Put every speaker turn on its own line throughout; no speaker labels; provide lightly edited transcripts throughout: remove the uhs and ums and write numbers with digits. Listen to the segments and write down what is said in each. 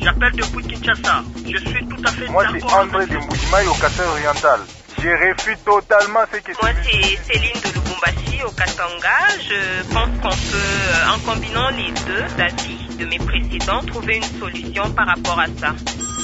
J'appelle depuis Kinshasa. Je suis tout à fait
Moi,
d'accord.
c'est André de Mbujimaï au Kasai oriental. Je refuse totalement ce que
Moi, c'est Céline de Lubumbashi au Katanga. Je pense qu'on peut, en combinant les deux avis de mes précédents, trouver une solution par rapport à ça.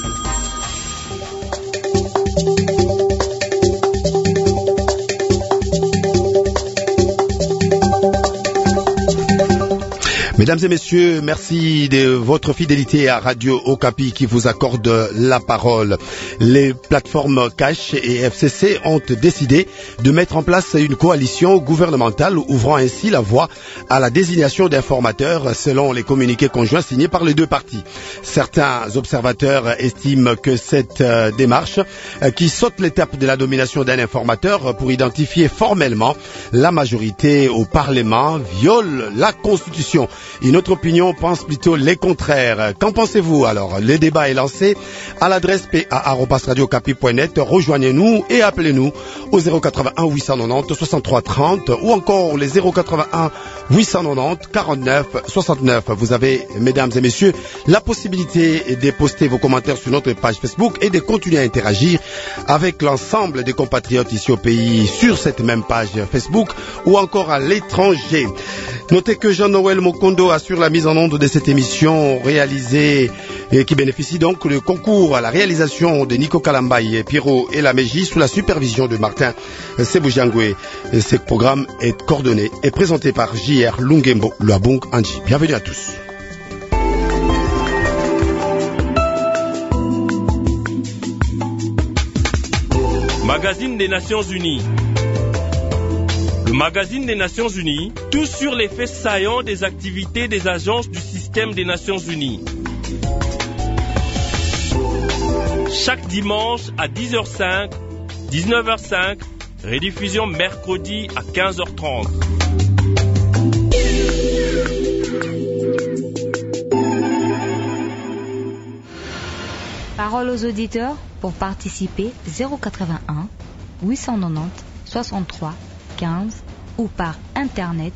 Mesdames et messieurs, merci de votre fidélité à Radio Okapi qui vous accorde la parole. Les plateformes Cash et FCC ont décidé de mettre en place une coalition gouvernementale ouvrant ainsi la voie à la désignation d'informateurs selon les communiqués conjoints signés par les deux partis. Certains observateurs estiment que cette démarche qui saute l'étape de la nomination d'un informateur pour identifier formellement la majorité au Parlement viole la Constitution. Une autre opinion pense plutôt les contraires. Qu'en pensez-vous alors? Le débat est lancé à l'adresse pa@radiocapi.net. Rejoignez-nous et appelez-nous au 081 890 63 30 ou encore les 081 890 49 69. Vous avez, mesdames et messieurs, la possibilité de poster vos commentaires sur notre page Facebook et de continuer à interagir avec l'ensemble des compatriotes ici au pays sur cette même page Facebook ou encore à l'étranger. Notez que Jean-Noël Mokondo assure la mise en onde de cette émission réalisée et qui bénéficie donc le concours à la réalisation de Nico Kalambaye, Pierrot et Lameji sous la supervision de Martin Sebujangwe. Ce programme est coordonné et présenté par J.R. Lungembo Luabong Anji. Bienvenue à tous.
Magazine des Nations Unies. Le magazine des Nations Unies, tout sur les faits saillants des activités des agences du système des Nations Unies. Chaque dimanche à 10h05, 19h05, rediffusion mercredi à 15h30.
Parole aux auditeurs pour participer 081 890 63 15 ou par internet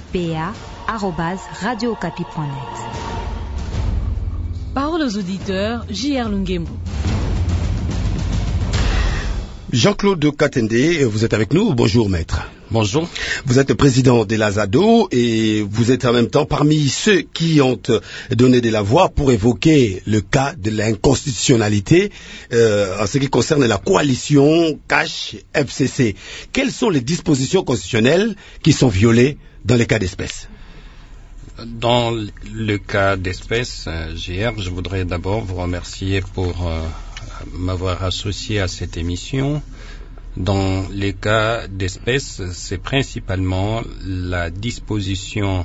pa@radiocapi.net.
Parole aux auditeurs, J.R. Lungembo.
Jean-Claude Katende, vous êtes avec nous. Bonjour maître.
Bonjour.
Vous êtes président de l'Azado et vous êtes en même temps parmi ceux qui ont donné de la voix pour évoquer le cas de l'inconstitutionnalité en ce qui concerne la coalition Cash-FCC. Quelles sont les dispositions constitutionnelles qui sont violées dans les cas d'espèce?
Dans le cas d'espèce, JR, je voudrais d'abord vous remercier pour m'avoir associé à cette émission. Dans les cas d'espèce, c'est principalement la disposition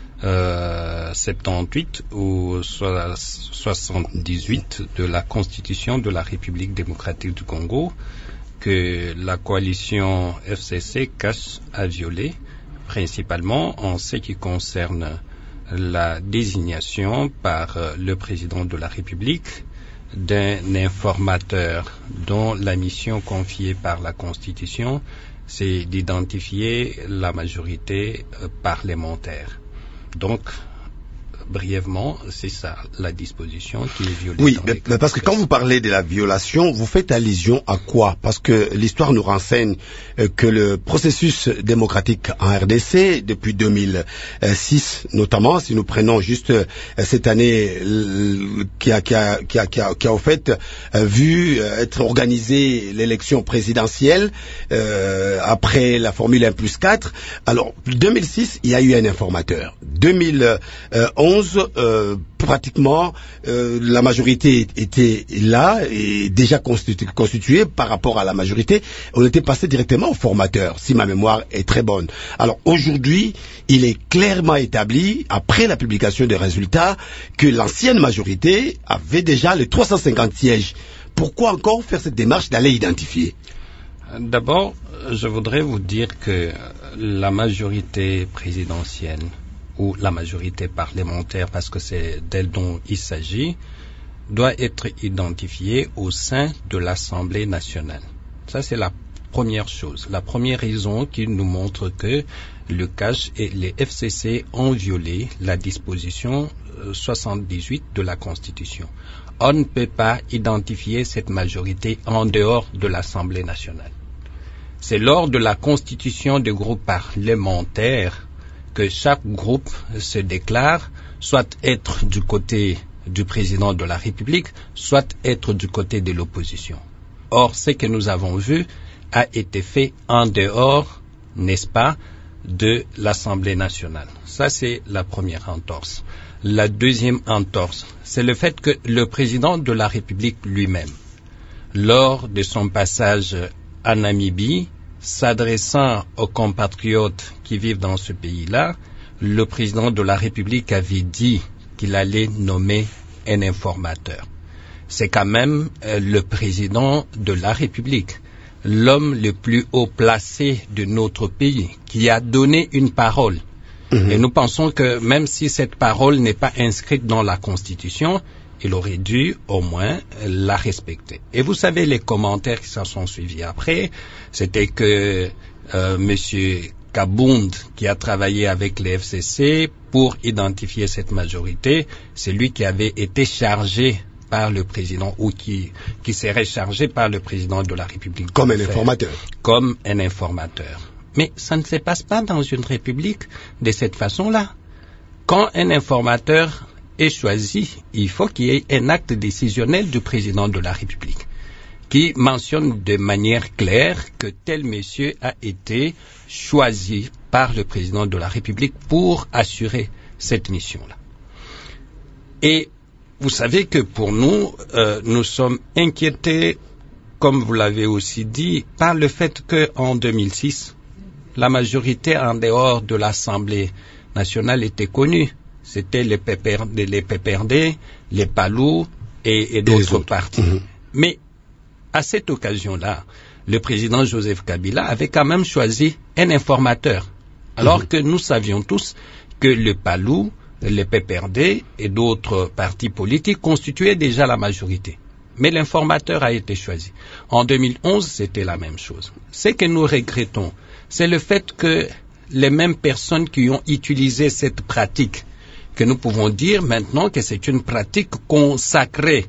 78 ou 78 de la Constitution de la République démocratique du Congo que la coalition FCC Cash a violé, principalement en ce qui concerne la désignation par le président de la République d'un informateur dont la mission confiée par la Constitution, c'est d'identifier la majorité parlementaire. Donc, brièvement, c'est ça, la disposition qui est violée.
Oui, mais parce que quand vous parlez de la violation, vous faites allusion à quoi? Parce que l'histoire nous renseigne que le processus démocratique en RDC, depuis 2006 notamment, si nous prenons juste cette année qui a au fait vu être organisée l'élection présidentielle après la formule 1+4. Alors, 2006, il y a eu un informateur. 2011, pratiquement la majorité était là et déjà constituée par rapport à la majorité. On était passé directement au formateur, si ma mémoire est très bonne. Alors aujourd'hui, il est clairement établi, après la publication des résultats, que l'ancienne majorité avait déjà les 350 sièges. Pourquoi encore faire cette démarche d'aller identifier?
D'abord, je voudrais vous dire que la majorité présidentielle ou la majorité parlementaire, parce que c'est d'elle dont il s'agit, doit être identifiée au sein de l'Assemblée nationale. Ça, c'est la première chose, la première raison qui nous montre que le CAS et les FCC ont violé la disposition 78 de la Constitution. On ne peut pas identifier cette majorité en dehors de l'Assemblée nationale. C'est lors de la constitution de groupes parlementaires que chaque groupe se déclare soit être du côté du président de la République, soit être du côté de l'opposition. Or, ce que nous avons vu a été fait en dehors, n'est-ce pas, de l'Assemblée nationale. Ça, c'est la première entorse. La deuxième entorse, c'est le fait que le président de la République lui-même, lors de son passage à Namibie, s'adressant aux compatriotes qui vivent dans ce pays-là, le président de la République avait dit qu'il allait nommer un informateur. C'est quand même le président de la République, l'homme le plus haut placé de notre pays, qui a donné une parole. Et nous pensons que même si cette parole n'est pas inscrite dans la Constitution, il aurait dû au moins la respecter. Et vous savez, les commentaires qui s'en sont suivis après, c'était que Monsieur Kabound, qui a travaillé avec les FCC pour identifier cette majorité, c'est lui qui avait été chargé par le président ou qui serait chargé par le président de la République.
Comme un informateur.
Comme un informateur. Mais ça ne se passe pas dans une république de cette façon-là. Quand un informateur est choisi, il faut qu'il y ait un acte décisionnel du président de la République qui mentionne de manière claire que tel monsieur a été choisi par le président de la République pour assurer cette mission-là. Et vous savez que pour nous, nous sommes inquiétés, comme vous l'avez aussi dit, par le fait qu'en 2006, la majorité en dehors de l'Assemblée nationale était connue. C'était les PPRD, les PALU et d'autres partis. Mais à cette occasion-là, le président Joseph Kabila avait quand même choisi un informateur, alors que nous savions tous que le PALU, les PPRD et d'autres partis politiques constituaient déjà la majorité. Mais l'informateur a été choisi. En 2011, c'était la même chose. Ce que nous regrettons, c'est le fait que les mêmes personnes qui ont utilisé cette pratique, que nous pouvons dire maintenant que c'est une pratique consacrée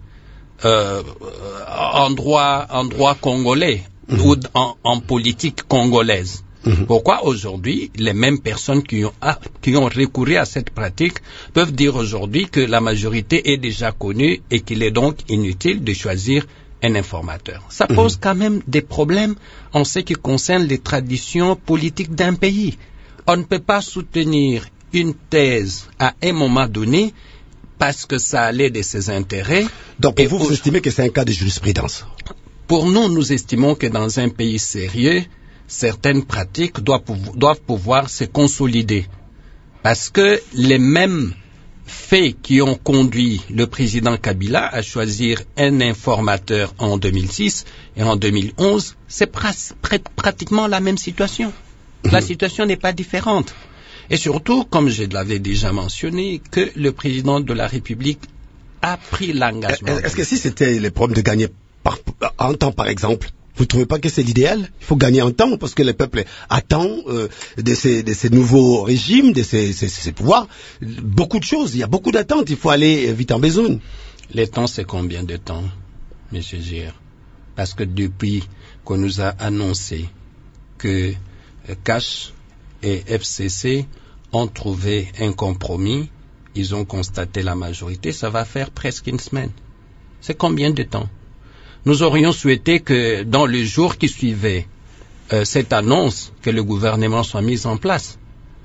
en droit congolais ou en politique congolaise. Pourquoi aujourd'hui, les mêmes personnes qui ont recouru à cette pratique peuvent dire aujourd'hui que la majorité est déjà connue et qu'il est donc inutile de choisir un informateur. Ça pose quand même des problèmes en ce qui concerne les traditions politiques d'un pays. On ne peut pas soutenir une thèse à un moment donné parce que ça allait de ses intérêts.
Donc pour vous estimez que c'est un cas de jurisprudence?
Pour nous, nous estimons que dans un pays sérieux, certaines pratiques doivent pouvoir se consolider. Parce que les mêmes faits qui ont conduit le président Kabila à choisir un informateur en 2006 et en 2011, c'est pratiquement la même situation. La situation n'est pas différente. Et surtout, comme je l'avais déjà mentionné, que le président de la République a pris l'engagement.
Est-ce que si c'était le problème de gagner en temps, par exemple, vous ne trouvez pas que c'est l'idéal? Il faut gagner en temps parce que le peuple attend de ces nouveaux régimes, de ces pouvoirs, beaucoup de choses. Il y a beaucoup d'attentes. Il faut aller vite en besogne.
Le temps, c'est combien de temps, M. Gir? Parce que depuis qu'on nous a annoncé que CAS et FCC ont trouvé un compromis, ils ont constaté la majorité, ça va faire presque une semaine. C'est combien de temps? Nous aurions souhaité que dans les jours qui suivaient cette annonce, que le gouvernement soit mis en place.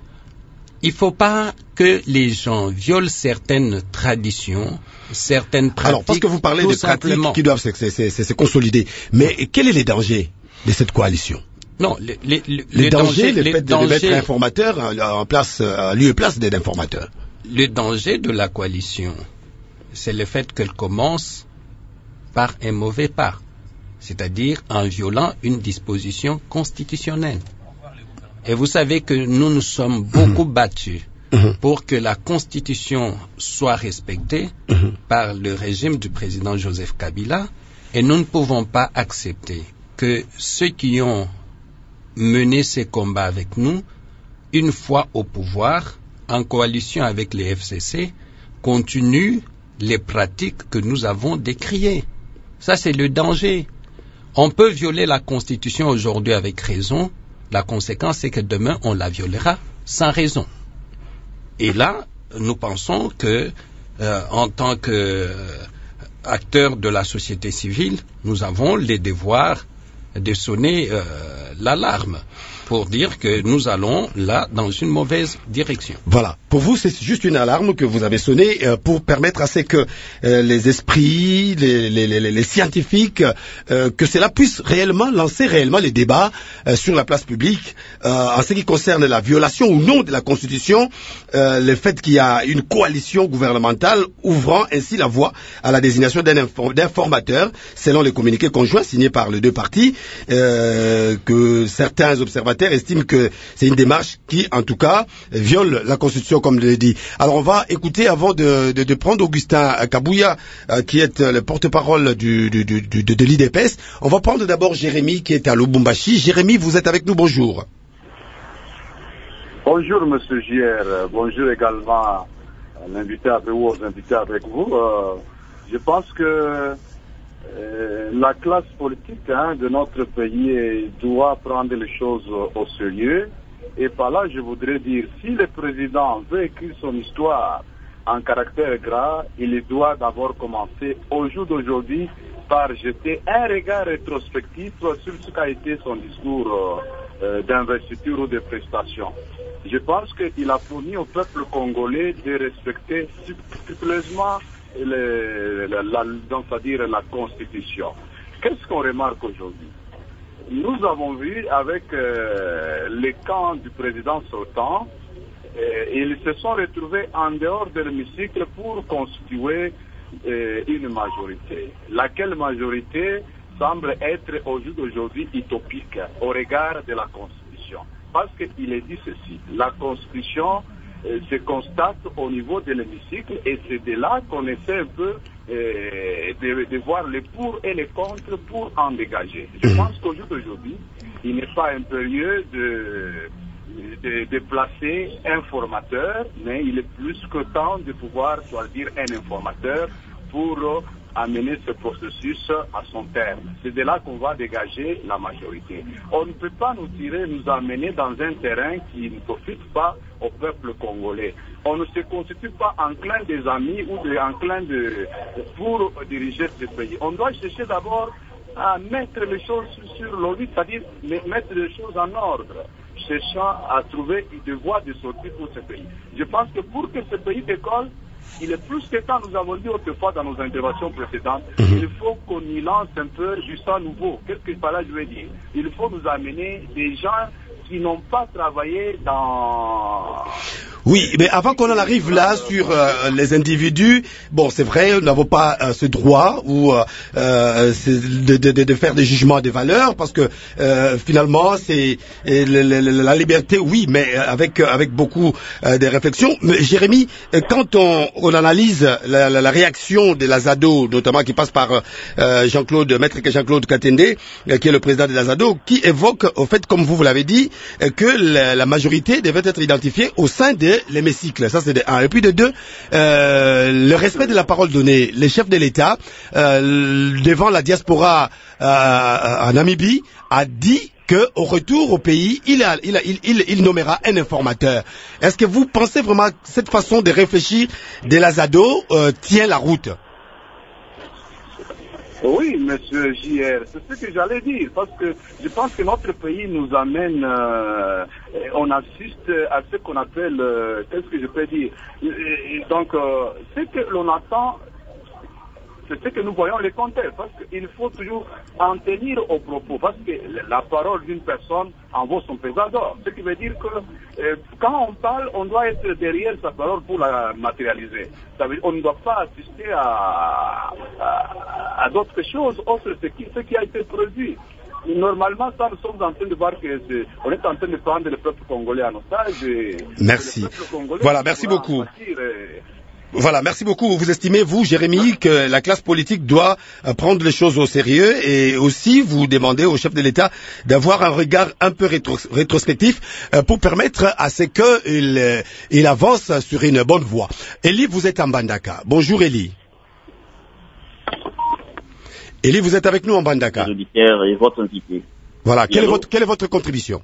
Il ne faut pas que les gens violent certaines traditions, certaines pratiques.
Alors, parce que vous parlez de pratiques qui doivent se consolider, mais quel est le danger de cette coalition?
Non,
le danger, le fait de mettre un informateur en place, lieu et place d'un informateur.
Le danger de la coalition, c'est le fait qu'elle commence par un mauvais pas, c'est-à-dire en violant une disposition constitutionnelle. Et vous savez que nous nous sommes beaucoup battus pour que la Constitution soit respectée par le régime du président Joseph Kabila, et nous ne pouvons pas accepter que ceux qui ont mené ces combats avec nous, une fois au pouvoir, en coalition avec les FCC, continuent les pratiques que nous avons décriées. Ça, c'est le danger. On peut violer la Constitution aujourd'hui avec raison. La conséquence, c'est que demain, on la violera sans raison. Et là, nous pensons que, en tant qu'acteurs de la société civile, nous avons les devoirs de sonner l'alarme pour dire que nous allons là dans une mauvaise direction.
Voilà. Pour vous, c'est juste une alarme que vous avez sonnée pour permettre à ce que les esprits, les scientifiques, que cela puisse réellement lancer réellement les débats sur la place publique en ce qui concerne la violation ou non de la Constitution, le fait qu'il y a une coalition gouvernementale ouvrant ainsi la voie à la désignation d'un formateur selon les communiqués conjoints signés par les deux partis, que certains observateurs estiment que c'est une démarche qui, en tout cas, viole la Constitution, comme je l'ai dit. Alors, on va écouter, avant de prendre Augustin Kabouya, qui est le porte-parole de l'IDPS, on va prendre d'abord Jérémy, qui est à Lubumbashi. Jérémy, vous êtes avec nous, bonjour.
Bonjour, monsieur JR. Bonjour également l'invité avec vous, aux invités avec vous. Je pense que la classe politique de notre pays doit prendre les choses au sérieux. Et par là, je voudrais dire, si le président veut écrire son histoire en caractère gras, il doit d'abord commencer au jour d'aujourd'hui par jeter un regard rétrospectif sur ce qu'a été son discours d'investiture ou de prestation. Je pense qu'il a promis au peuple congolais de respecter scrupuleusement c'est-à-dire la Constitution. Qu'est-ce qu'on remarque aujourd'hui? Nous avons vu avec les camps du président sortant, ils se sont retrouvés en dehors de l'hémicycle pour constituer une majorité. Laquelle majorité semble être au jour d'aujourd'hui utopique au regard de la Constitution. Parce qu'il est dit ceci, la Constitution se constate au niveau de l'hémicycle et c'est de là qu'on essaie un peu de voir les pour et les contre pour en dégager. Je pense qu'au jour d'aujourd'hui, il n'est pas impérieux de placer un formateur, mais il est plus que temps de pouvoir choisir un informateur pour amener ce processus à son terme. C'est de là qu'on va dégager la majorité. On ne peut pas nous amener dans un terrain qui ne profite pas au peuple congolais. On ne se constitue pas en clan des amis ou en clan pour diriger ce pays. On doit chercher d'abord à mettre les choses sur l'orbite, c'est-à-dire mettre les choses en ordre, cherchant à trouver des voies de sortie pour ce pays. Je pense que pour que ce pays décolle, il est plus que temps, nous avons dit autrefois dans nos interventions précédentes, il faut qu'on y lance un peu du sang nouveau. Qu'est-ce que par là je veux dire? Il faut nous amener des gens qui n'ont pas travaillé dans...
Oui, mais avant qu'on en arrive là sur les individus, bon, c'est vrai, nous n'avons pas ce droit ou de faire des jugements des valeurs, parce que finalement, c'est la liberté, oui, mais avec beaucoup de réflexions. Mais Jérémy, quand on analyse la réaction de l'Azado, notamment qui passe par Maître Jean-Claude Katende, qui est le président de l'Azado, qui évoque, au fait, comme vous l'avez dit, que la majorité devait être identifiée au sein de l'hémicycle. Ça, c'est de un. Et puis de deux, le respect de la parole donnée. Les chefs de l'État, devant la diaspora en Namibie, a dit qu'au retour au pays, il nommera un informateur. Est-ce que vous pensez vraiment que cette façon de réfléchir de l'Azado tient la route?
Oui, monsieur JR, c'est ce que j'allais dire, parce que je pense que notre pays nous amène, on assiste à ce qu'on appelle, qu'est-ce que je peux dire, donc ce que l'on attend, c'est ce que nous voyons les contextes, parce qu'il faut toujours en tenir aux propos, parce que la parole d'une personne en vaut son pesant d'or. Ce qui veut dire que quand on parle, on doit être derrière sa parole pour la matérialiser. Ça veut dire, on ne doit pas assister à d'autres choses, autres ce qui a été produit. Normalement, ça, nous sommes en train de voir on est en train de prendre le peuple congolais en otage.
Merci. Voilà, merci beaucoup. Voilà, merci beaucoup. Vous estimez, vous, Jérémy, que la classe politique doit prendre les choses au sérieux et aussi vous demandez au chef de l'État d'avoir un regard un peu rétrospectif pour permettre à ce qu'il avance sur une bonne voie. Elie, vous êtes en Mbandaka. Bonjour Elie. Elie, vous êtes avec nous en Mbandaka.
Auditeurs et votre invité.
Voilà, quelle est votre contribution?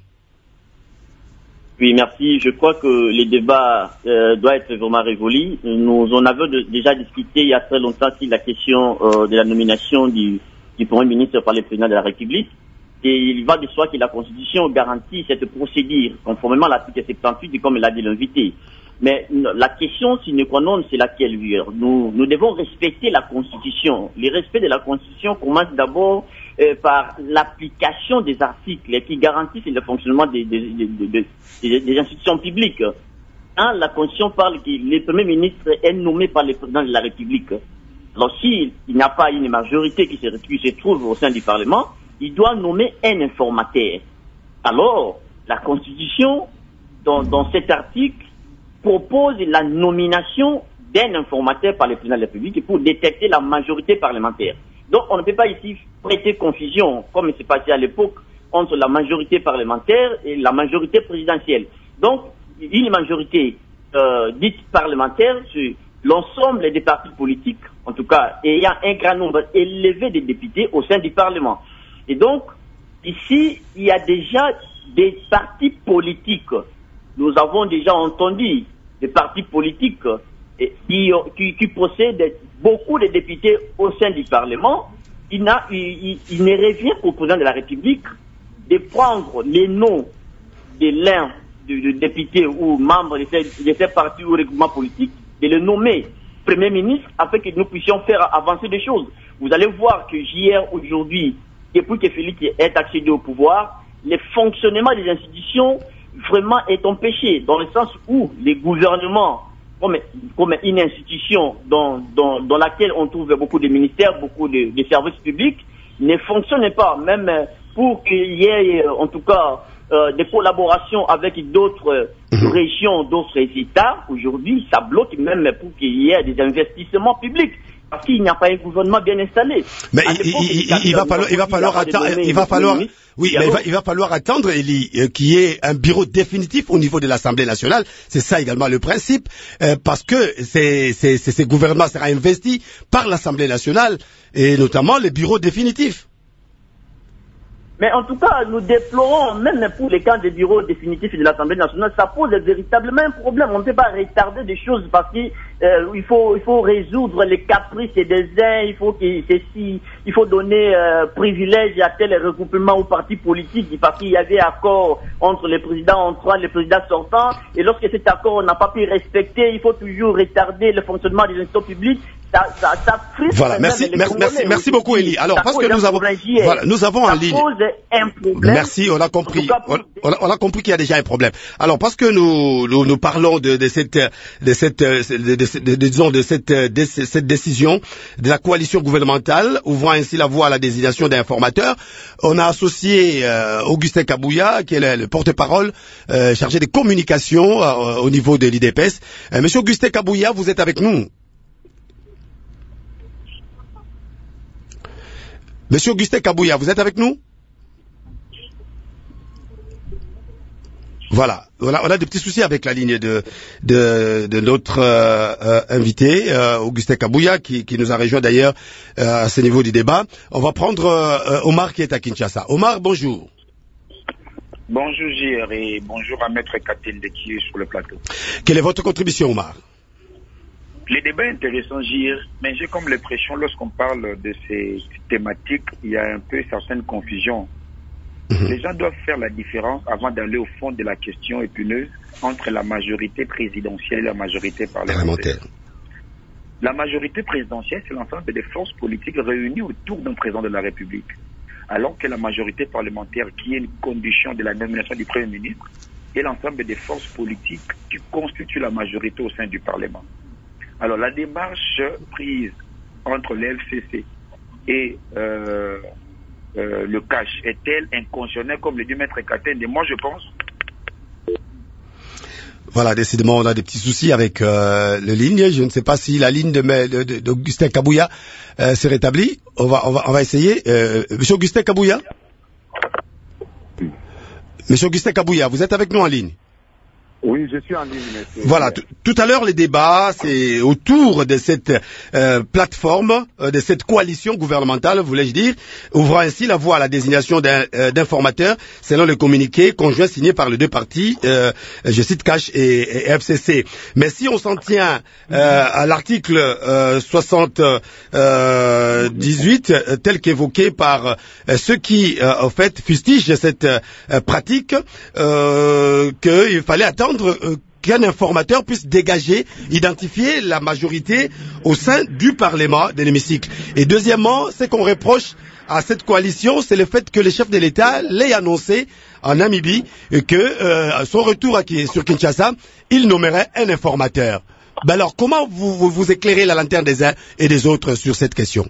Oui, merci. Je crois que les débats doivent être vraiment révolus. Nous en avons déjà discuté il y a très longtemps sur la question de la nomination du Premier ministre par le président de la République. Et il va de soi que la Constitution garantit cette procédure, conformément à l'article 78, comme l'a dit l'invité. Mais la question sine qua non, c'est laquelle? Nous devons respecter la Constitution. Le respect de la Constitution commence d'abord par l'application des articles qui garantissent le fonctionnement des institutions publiques. La Constitution parle que le Premier ministre est nommé par le président de la République. Alors s'il n'y a pas une majorité qui se trouve au sein du Parlement, il doit nommer un informateur. Alors, la Constitution, dans cet article, propose la nomination d'un informateur par le président de la République pour détecter la majorité parlementaire. Donc, on ne peut pas ici prêter confusion, comme c'est passé à l'époque, entre la majorité parlementaire et la majorité présidentielle. Donc, une majorité dite parlementaire, c'est l'ensemble des partis politiques, en tout cas, ayant un grand nombre élevé de députés au sein du Parlement. Et donc, ici, il y a déjà des partis politiques. Nous avons déjà entendu des partis politiques qui possèdent beaucoup de députés au sein du Parlement. Il ne revient qu'au président de la République de prendre les noms de l'un de députés ou membres de ces partis ou regroupements politiques, de le nommer Premier ministre afin que nous puissions faire avancer des choses. Vous allez voir que hier, aujourd'hui, depuis que Félix est accédé au pouvoir, le fonctionnement des institutions vraiment est empêché, dans le sens où les gouvernements, comme une institution dans laquelle on trouve beaucoup de ministères, beaucoup de services publics, ne fonctionnent pas, même pour qu'il y ait en tout cas des collaborations avec d'autres régions, d'autres États. Aujourd'hui, ça bloque même pour qu'il y ait des investissements publics. Parce qu'il n'y a pas un gouvernement bien installé.
Mais il va falloir attendre, Elie, qu'il y ait un bureau définitif au niveau de l'Assemblée nationale. C'est ça également le principe, parce que ces gouvernements sera investi par l'Assemblée nationale, et notamment les bureaux définitifs.
Mais en tout cas, nous déplorons, même pour les cas des bureaux définitifs de l'Assemblée nationale, ça pose véritablement un problème. On ne peut pas retarder des choses parce qu'il faut résoudre les caprices des uns, il faut donner privilège à tel regroupement ou parti politique parce qu'il y avait accord entre les présidents entrants et les présidents sortants. Et lorsque cet accord n'a pas pu respecter, il faut toujours retarder le fonctionnement des institutions publiques. Ça frustre.
Voilà, merci beaucoup, Elie. Alors, parce que nous avons en ligne.
Un problème.
Merci, on a compris. On a compris qu'il y a déjà un problème. Alors, parce que nous parlons de cette décision de la coalition gouvernementale, ouvrant ainsi la voie à la désignation d'un informateur, on a associé Augustin Kabouya, qui est le porte-parole chargé des communications au niveau de l'IDPS. Monsieur Augustin Kabouya, vous êtes avec nous? Monsieur Augustin Kabouya, vous êtes avec nous? Voilà, on a des petits soucis avec la ligne de notre invité, Augustin Kabouya, qui nous a rejoint d'ailleurs à ce niveau du débat. On va prendre Omar qui est à Kinshasa. Omar, bonjour.
Bonjour JR et bonjour à Maître Katende qui est sur le plateau.
Quelle est votre contribution, Omar?
Les débats intéressants, JR, mais j'ai comme l'impression, lorsqu'on parle de ces thématiques, il y a un peu certaines confusions. Les gens doivent faire la différence avant d'aller au fond de la question épineuse entre la majorité présidentielle et la majorité parlementaire. La majorité présidentielle, c'est l'ensemble des forces politiques réunies autour d'un président de la République. Alors que la majorité parlementaire, qui est une condition de la nomination du Premier ministre, est l'ensemble des forces politiques qui constituent la majorité au sein du Parlement. Alors la démarche prise entre l'FCC et le cash est-elle inconstitutionnelle comme le dit Maître Katende? Moi je pense.
Voilà, décidément, on a des petits soucis avec les lignes. Je ne sais pas si la ligne d'Augustin Kabouya s'est rétablie. On va essayer. Monsieur Augustin Kabouya. Monsieur Augustin Kabouya, vous êtes avec nous en ligne?
Oui, je suis en ligne, monsieur.
Voilà, tout à l'heure, les débats, c'est autour de cette plateforme, de cette coalition gouvernementale, voulais-je dire, ouvrant ainsi la voie à la désignation d'informateurs, selon le communiqué conjoint signé par les deux partis, je cite Cash et FCC. Mais si on s'en tient à l'article 78, tel qu'évoqué par ceux qui, en fait, fustigent cette pratique, qu'il fallait attendre qu'un informateur puisse dégager, identifier la majorité au sein du Parlement de l'hémicycle. Et deuxièmement, ce qu'on reproche à cette coalition, c'est le fait que le chef de l'État l'ait annoncé en Namibie et que à son retour sur Kinshasa, il nommerait un informateur. Ben alors, comment vous éclairez la lanterne des uns et des autres sur cette question?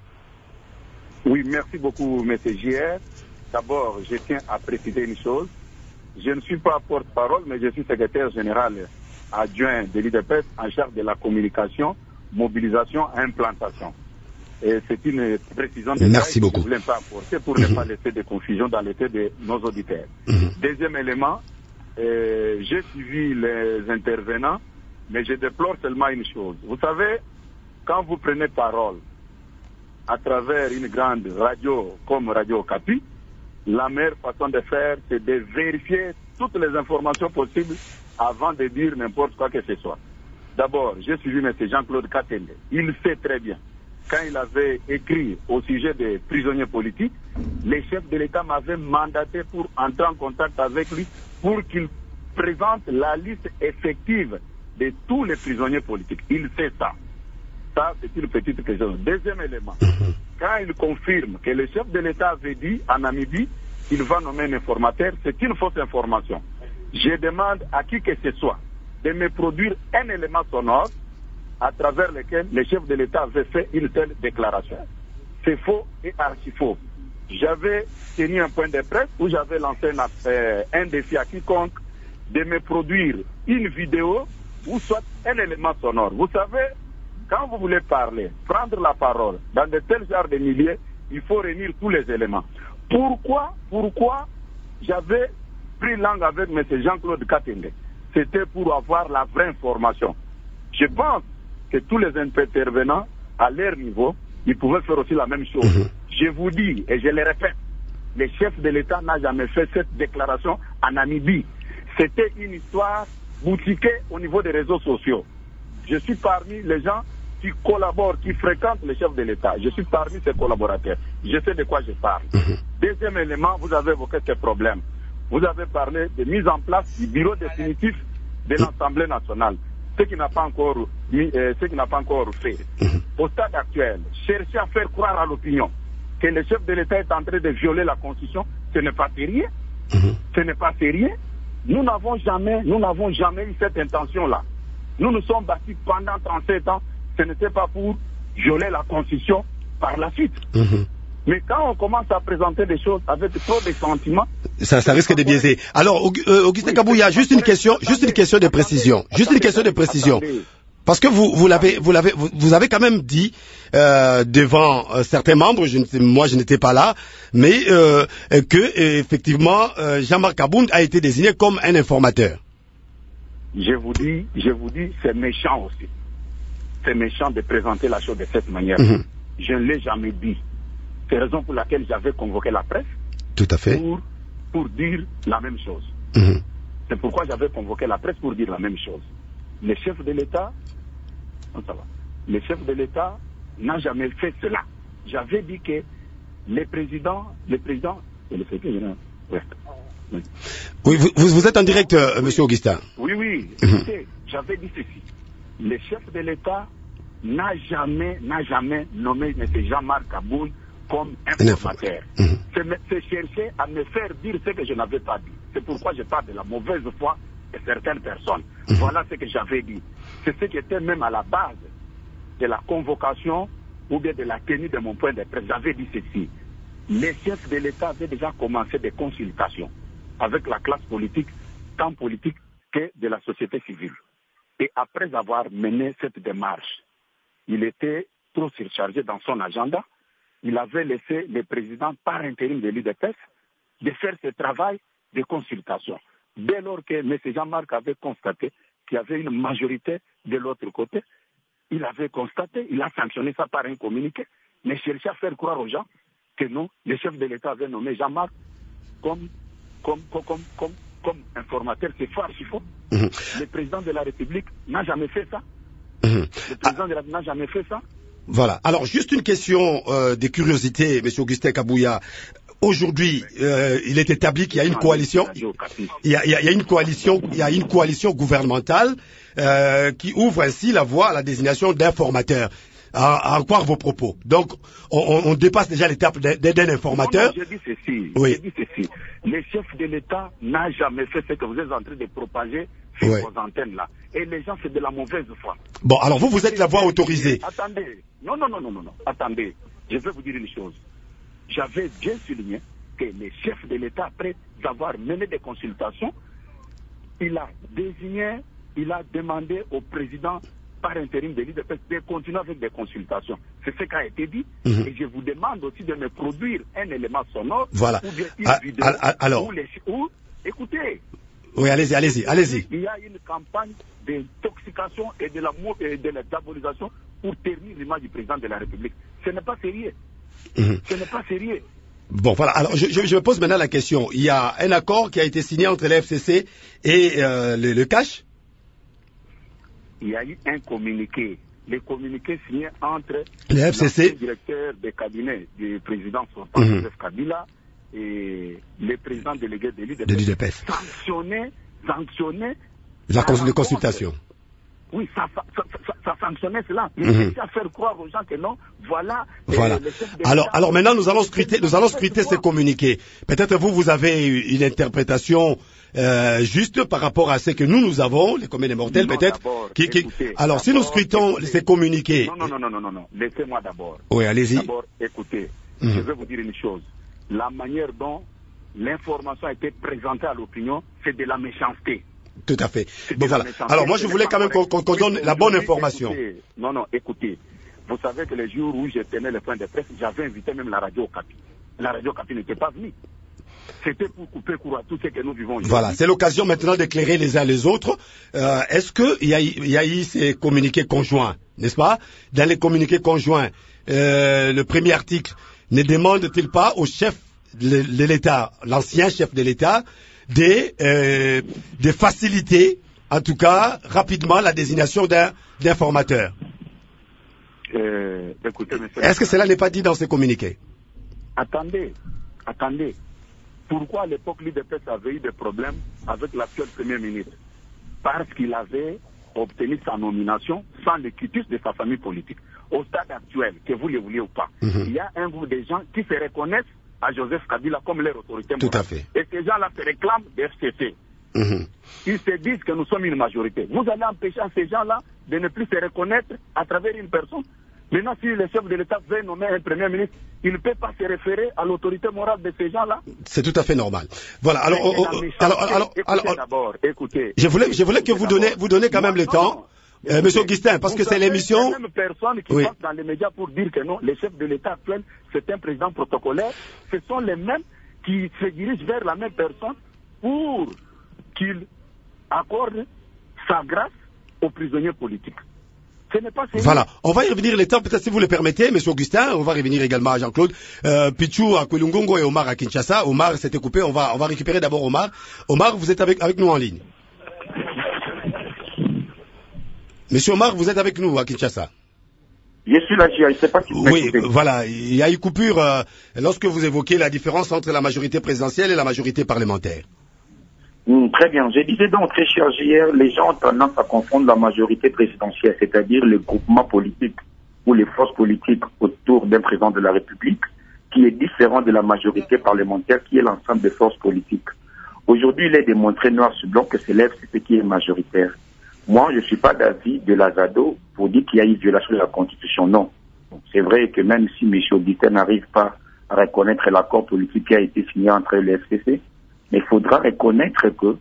Oui, merci beaucoup, M. JR. D'abord, je tiens à préciser une chose. Je ne suis pas porte-parole, mais je suis secrétaire général adjoint de l'IDPS en charge de la communication, mobilisation et implantation. Et c'est une précision de
Merci beaucoup.
Que je ne voulais pas apporter pour ne pas laisser de confusion dans les têtes de nos auditeurs. Deuxième élément, j'ai suivi les intervenants, mais je déplore seulement une chose. Vous savez, quand vous prenez parole à travers une grande radio comme Radio Okapi, la meilleure façon de faire, c'est de vérifier toutes les informations possibles avant de dire n'importe quoi que ce soit. D'abord, j'ai suivi M. Jean-Claude Katende. Il sait très bien, quand il avait écrit au sujet des prisonniers politiques, les chefs de l'État m'avaient mandaté pour entrer en contact avec lui pour qu'il présente la liste effective de tous les prisonniers politiques. Il sait ça. Ça, c'est une petite question. Deuxième élément, quand il confirme que le chef de l'État avait dit en Namibie qu'il va nommer un informateur, c'est une fausse information. Je demande à qui que ce soit de me produire un élément sonore à travers lequel le chef de l'État avait fait une telle déclaration. C'est faux et archi-faux. J'avais tenu un point de presse où j'avais lancé un défi à quiconque de me produire une vidéo ou soit un élément sonore. Vous savez, quand vous voulez parler, prendre la parole dans de tels genres de milieux, il faut réunir tous les éléments. Pourquoi j'avais pris langue avec M. Jean-Claude Katende? C'était pour avoir la vraie information. Je pense que tous les intervenants, à leur niveau, ils pouvaient faire aussi la même chose. Je vous dis, et je le répète, le chef de l'État n'a jamais fait cette déclaration en Namibie. C'était une histoire boutiquée au niveau des réseaux sociaux. Je suis parmi les gens qui collaborent, qui fréquentent le chef de l'État. Je suis parmi ses collaborateurs. Je sais de quoi je parle. Deuxième élément, vous avez évoqué ce problème. Vous avez parlé de mise en place du bureau définitif de l'Assemblée nationale. Ce qui n'a pas encore fait. Au stade actuel, chercher à faire croire à l'opinion que le chef de l'État est en train de violer la Constitution, ce n'est pas sérieux. Ce n'est pas sérieux. Nous n'avons jamais eu cette intention-là. Nous nous sommes battus pendant 37 ans. Ce n'était pas pour violer la Constitution par la suite. Mais quand on commence à présenter des choses avec trop de sentiments,
ça risque de biaiser. Alors, Augustin Kabouya, juste une question de précision. Parce que vous avez quand même dit devant certains membres, moi je n'étais pas là, mais que effectivement Jean-Marc Abound a été désigné comme un informateur.
Je vous dis, c'est méchant aussi. C'est méchant de présenter la chose de cette manière. Je ne l'ai jamais dit. C'est la raison pour laquelle j'avais convoqué la presse.
Tout à fait.
Pour dire la même chose. C'est pourquoi j'avais convoqué la presse pour dire la même chose. Le chef de l'État, n'a jamais fait cela. J'avais dit que le président et le secrétaire général.
Oui, vous êtes en direct, monsieur Augustin.
Oui. Écoutez, j'avais dit ceci. Le chef de l'État n'a jamais nommé M. Jean-Marc Abound comme informateur. C'est chercher à me faire dire ce que je n'avais pas dit. C'est pourquoi je parle de la mauvaise foi de certaines personnes. Voilà ce que j'avais dit. C'est ce qui était même à la base de la convocation ou bien de la tenue de mon point de presse. J'avais dit ceci. Les chefs de l'État avaient déjà commencé des consultations avec la classe politique, tant politique
que de la société civile. Et après avoir mené cette démarche, il était trop surchargé dans son agenda. Il avait laissé le président par intérim de l'UDPS de faire ce travail de consultation. Dès lors que M. Jean-Marc avait constaté qu'il y avait une majorité de l'autre côté, il avait constaté, il a sanctionné ça par un communiqué, mais cherchait à faire croire aux gens que non, le chef de l'État avait nommé Jean-Marc comme informateur. C'est faux, archi faux. Le président de la République n'a jamais fait ça. Le président de la République n'a jamais fait ça.
Voilà. Alors, juste une question de curiosité, M. Augustin Kabouya. Aujourd'hui, il est établi qu'il y a une coalition. Il y a une coalition gouvernementale qui ouvre ainsi la voie à la désignation d'informateurs. À en croire vos propos. Donc, on dépasse déjà l'étape d'un informateur.
Non, je dis ceci.
Oui.
Je dis ceci. Le chef de l'État n'a jamais fait ce que vous êtes en train de propager sur vos antennes là. Et les gens, c'est de la mauvaise foi.
Bon, alors vous êtes la voix autorisée.
Attendez. Non. Attendez. Je vais vous dire une chose. J'avais bien souligné que le chef de l'État, après avoir mené des consultations, il a demandé au président par intérim de l'UDPS de continuer avec des consultations. C'est ce qui a été dit. Et je vous demande aussi de me produire un élément sonore ou bien une vidéo.
Alors.
Écoutez.
Oui, allez-y.
Il y a une campagne d'intoxication et de la diabolisation pour ternir l'image du président de la République. Ce n'est pas sérieux. Ce n'est pas sérieux.
Bon, voilà. Alors, je me pose maintenant la question. Il y a un accord qui a été signé entre la FCC et le CACH.
Il y a eu un communiqué. Le communiqué signé entre
le FCC,
le directeur de cabinet du président sortant, Joseph Kabila, et le président délégué de l'UDPS. Sanctionner
la consultation.
Oui, ça sanctionnait cela. Il à faire croire aux gens que non, voilà.
Alors maintenant, nous allons scruter ces communiqués. Peut-être vous avez une interprétation juste par rapport à ce que nous avons, les communs et mortels, peut-être. Alors, si nous scrutons ces communiqués.
Non. Laissez-moi d'abord.
Oui, allez-y.
D'abord, écoutez. Je vais vous dire une chose. La manière dont l'information a été présentée à l'opinion, c'est de la méchanceté.
Tout à fait. Bon, voilà. Alors, moi, je voulais quand même qu'on donne la bonne information.
Écoutez. Vous savez que les jours où je tenais le point de presse, j'avais invité même la radio Okapi. La radio Okapi n'était pas venue. C'était pour couper court à tout ce que nous vivons aujourd'hui.
Voilà, c'est l'occasion maintenant d'éclairer les uns les autres. Est-ce qu'il y a eu ces communiqués conjoints, n'est-ce pas? Dans les communiqués conjoints, le premier article ne demande-t-il pas au chef de l'État, l'ancien chef de l'État, de faciliter, en tout cas, rapidement la désignation d'informateur?
Écoutez, monsieur.
Est-ce que cela n'est pas dit dans ces communiqués?
Attendez. Pourquoi à l'époque l'UDPS avait eu des problèmes avec l'actuel Premier ministre? Parce qu'il avait obtenu sa nomination sans le quitus de sa famille politique. Au stade actuel, que vous le vouliez ou pas, il y a un groupe de gens qui se reconnaissent à Joseph Kabila comme leur autorité morale.
Tout à fait.
Et ces gens-là se réclament des FCC. Ils se disent que nous sommes une majorité. Vous allez empêcher ces gens-là de ne plus se reconnaître à travers une personne. Maintenant, si le chef de l'État veut nommer un Premier ministre, il ne peut pas se référer à l'autorité morale de ces gens-là.
C'est tout à fait normal. Voilà. Alors,
écoutez.
Je voulais que vous donnez quand même le temps. Monsieur Augustin, parce que c'est l'émission.
Les mêmes personnes qui passent dans les médias pour dire que non, le chef de l'État actuel, c'est un président protocolaire. Ce sont les mêmes qui se dirigent vers la même personne pour qu'il accorde sa grâce aux prisonniers politiques. Ce n'est pas sérieux.
Voilà, on va y revenir les temps, peut-être si vous le permettez, monsieur Augustin, on va revenir également à Jean-Claude, Pichou à Kwelungongo et Omar à Kinshasa. Omar s'était coupé, on va récupérer d'abord Omar. Omar, vous êtes avec nous en ligne. Monsieur Omar, vous êtes avec nous à Kinshasa.
Je suis là, je ne sais pas si vous
Oui, voilà, il y a eu coupure lorsque vous évoquez la différence entre la majorité présidentielle et la majorité parlementaire.
Très bien. Je disais donc, très cher JR, les gens ont tendance à confondre la majorité présidentielle, c'est-à-dire le groupement politique ou les forces politiques autour d'un président de la République, qui est différent de la majorité parlementaire, qui est l'ensemble des forces politiques. Aujourd'hui, il est démontré noir sur blanc que c'est l'FCC qui est majoritaire. Moi, je ne suis pas d'avis de l'Azado pour dire qu'il y a eu violation de la Constitution. Non. C'est vrai que même si M. Augustin n'arrive pas à reconnaître l'accord politique qui a été signé entre le FCC, mais il faudra reconnaître que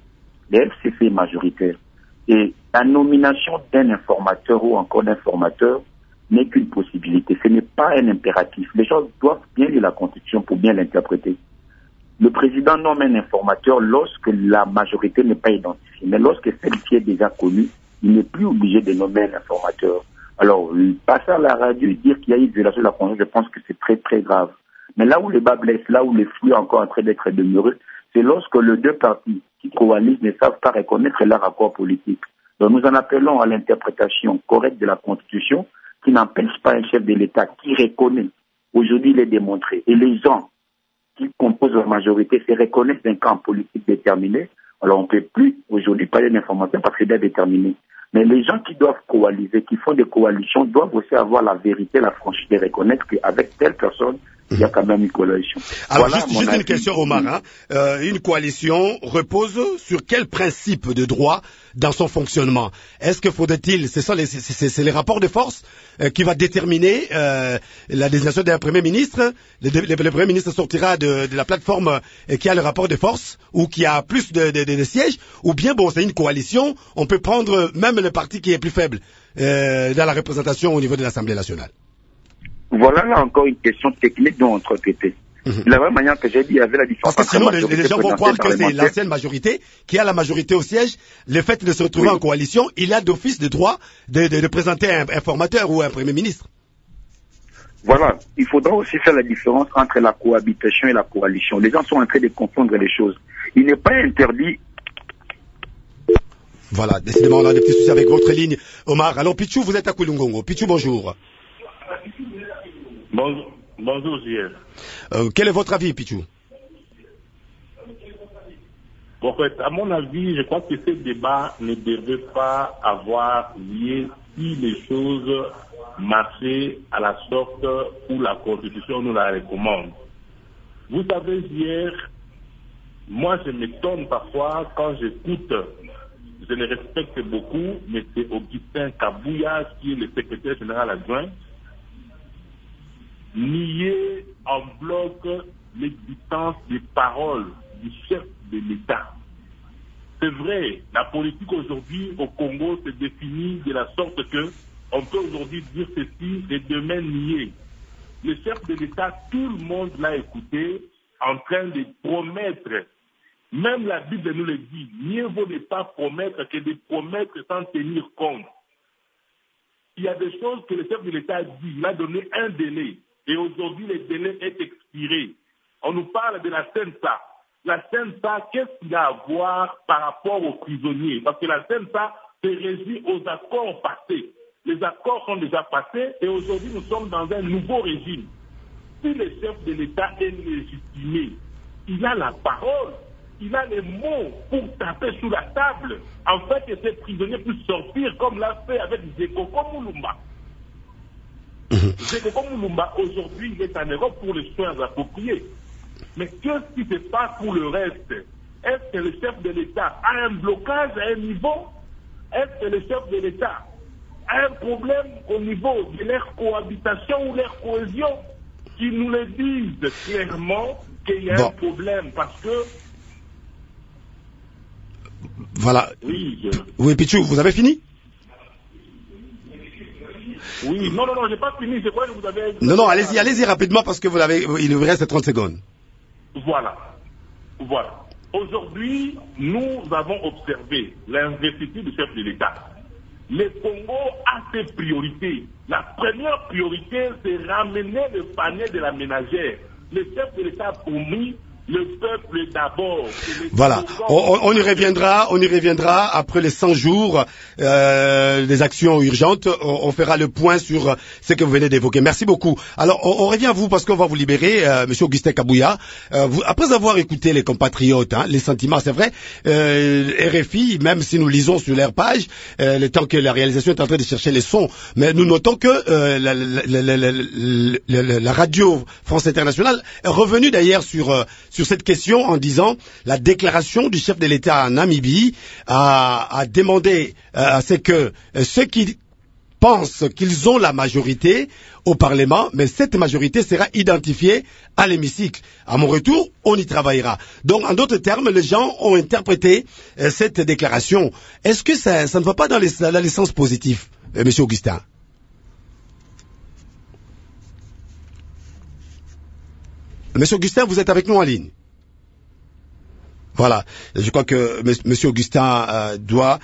le FCC est majoritaire. Et la nomination d'un informateur ou encore d'informateur n'est qu'une possibilité. Ce n'est pas un impératif. Les gens doivent bien lire la Constitution pour bien l'interpréter. Le président nomme un informateur lorsque la majorité n'est pas identifiée. Mais lorsque celle-ci est déjà connue, il n'est plus obligé de nommer un informateur. Alors, passer à la radio et dire qu'il y a une violation de la Constitution, je pense que c'est très très grave. Mais là où le bas blesse, là où le flux est encore en train d'être demeuré, c'est lorsque les deux partis qui coalisent ne savent pas reconnaître leur accord politique. Donc nous en appelons à l'interprétation correcte de la Constitution qui n'empêche pas un chef de l'État qui reconnaît. Aujourd'hui, il est démontré. Et les gens qui composent la majorité se reconnaissent d'un camp politique déterminé. Alors on ne peut plus aujourd'hui parler d'information parce que c'est déterminé. Mais les gens qui doivent coaliser, qui font des coalitions, doivent aussi avoir la vérité, la franchise de reconnaître qu'avec telle personne, il y a quand même une coalition.
Alors
voilà
juste une question, Omar. Une coalition repose sur quel principe de droit dans son fonctionnement? Est-ce que faudrait-il, c'est les rapports de force qui va déterminer la désignation d'un Premier ministre? Le Premier ministre sortira de la plateforme qui a le rapport de force ou qui a plus de sièges? Ou bien, bon, c'est une coalition, on peut prendre même le parti qui est plus faible dans la représentation au niveau de l'Assemblée nationale?
Voilà là encore une question technique dont on traiter. De la même manière que j'ai dit, il y avait la différence.
Parce que sinon, les gens vont croire que c'est l'ancienne majorité qui a la majorité au siège. Le fait de se retrouver en coalition, il a d'office le droit de présenter un formateur ou un Premier ministre.
Voilà. Il faudra aussi faire la différence entre la cohabitation et la coalition. Les gens sont en train de confondre les choses. Il n'est pas interdit.
Voilà. Décidément, on a des petits soucis avec votre ligne, Omar. Alors, Pichou, vous êtes à Kouloungongo. Pichou, bonjour.
Bonjour, JF.
Quel est votre avis, Pichou?
En fait, à mon avis, je crois que ce débat ne devait pas avoir lieu si les choses marchaient à la sorte où la Constitution nous la recommande. Vous savez, hier, moi je m'étonne parfois quand j'écoute, je le respecte beaucoup, mais c'est Augustin Kabouya qui est le secrétaire général adjoint, nier en bloc l'existence des paroles du chef de l'État. C'est vrai, la politique aujourd'hui au Congo se définit de la sorte que on peut aujourd'hui dire ceci et demain nier. Le chef de l'État, tout le monde l'a écouté en train de promettre. Même la Bible nous le dit, mieux vaut ne pas promettre que de promettre sans tenir compte. Il y a des choses que le chef de l'État a dit, il a donné un délai. Et aujourd'hui, le délai est expiré. On nous parle de la CENSA. La CENSA, qu'est-ce qu'il y a à voir par rapport aux prisonniers? Parce que la CENSA se réduit aux accords passés. Les accords sont déjà passés et aujourd'hui, nous sommes dans un nouveau régime. Si le chef de l'État est légitimé, il a la parole, il a les mots pour taper sous la table, en fait que ces prisonniers puissent sortir comme l'a fait avec Zekoko Moulumba. Zekoko Moulumba, aujourd'hui, il est en Europe pour les soins appropriés. Mais qu'est-ce qui se passe pour le reste? Est-ce que le chef de l'État a un blocage à un niveau? Est-ce que le chef de l'État a un problème au niveau de leur cohabitation ou leur cohésion? Qu'ils nous le disent clairement qu'il y a un problème parce que...
Voilà.
Oui,
Pichou, vous avez fini?
Oui, non, j'ai pas fini. Je crois que vous avez...
Non, allez-y rapidement parce que il vous reste 30 secondes.
Voilà. Aujourd'hui, nous avons observé l'investiture du chef de l'État. Le Congo a ses priorités. La première priorité, c'est ramener le panier de la ménagère. Le chef de l'État a promis le peuple d'abord.
Voilà, on y reviendra après les 100 jours des actions urgentes. On fera le point sur ce que vous venez d'évoquer. Merci beaucoup. Alors, on revient à vous parce qu'on va vous libérer, Monsieur Augustin Kabouya. Après avoir écouté les compatriotes, les sentiments, c'est vrai, RFI, même si nous lisons sur leur page, le temps que la réalisation est en train de chercher les sons, mais nous notons que la radio France Internationale est revenue d'ailleurs sur cette question en disant la déclaration du chef de l'État en Namibie a demandé à ce que ceux qui pensent qu'ils ont la majorité au Parlement, mais cette majorité sera identifiée à l'hémicycle. À mon retour, on y travaillera. Donc, en d'autres termes, les gens ont interprété cette déclaration. Est-ce que ça ne va pas dans les sens positifs, Monsieur Augustin? Monsieur Augustin, vous êtes avec nous en ligne. Voilà, je crois que Monsieur Augustin doit,